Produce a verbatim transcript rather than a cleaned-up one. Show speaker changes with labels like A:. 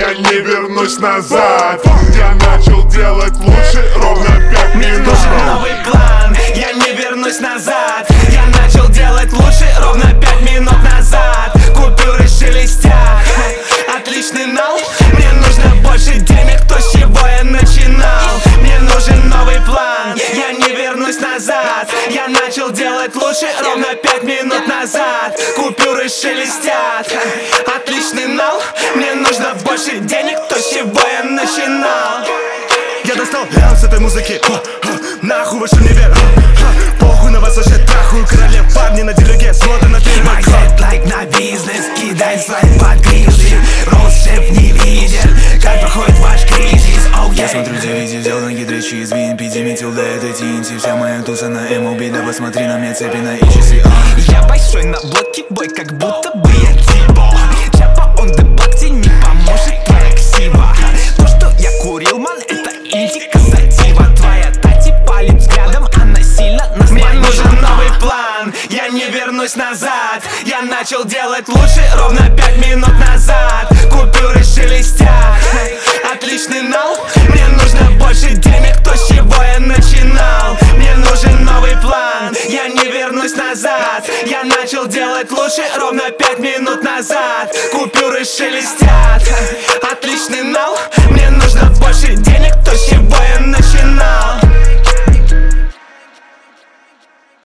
A: я не вернусь назад. Я начал делать лучше ровно пять
B: Мне
A: минут.
B: нужен новый план, я не вернусь назад. Я начал делать лучше ровно пять минут назад. Купюры шелестят, отличный нал. Мне нужно больше денег, то с чего я начинал. Мне нужен новый план, я не вернусь назад. Я начал делать лучше ровно пять минут назад. Купюры шелестят, отличный нал. Мне нужно больше денег, то с чего я начинал.
C: Я достал лям с этой музыки, ха, ха, нахуй ваш универ, ха, ха, похуй на вас вообще трахую. Королев парни на делеге, смотрят на фильмы.
B: Майсет лайк на бизнес, кидай слайд под гризли. Росшеф не видит, как проходит ваш кризис. Oh,
D: Я
B: yeah.
D: смотрю телевизию, взял на гидричи из ви эн пи, Диметил, да это ти эн ти. Вся моя туса на эм эл би, да посмотри на мне цепи на и часы.
B: Я большой на блоке, бой, как будто бы я Тибо. Чапа он the block, тебе не поможет твоя ксива. То, что я курил, ман, это индика сатива. Твоя тати палит взглядом, она сильно нас. Мне нужен новый план, я не вернусь назад. Я начал делать лучше ровно пять минут назад. Купюры шелестят, отличный нал. Мне нужно больше денег, то с чего я начинал. Мне нужен новый план, я не вернусь назад. Я начал делать лучше ровно пять минут назад. Купюры шелестят, отличный нал. Мне нужно больше денег, то с чего я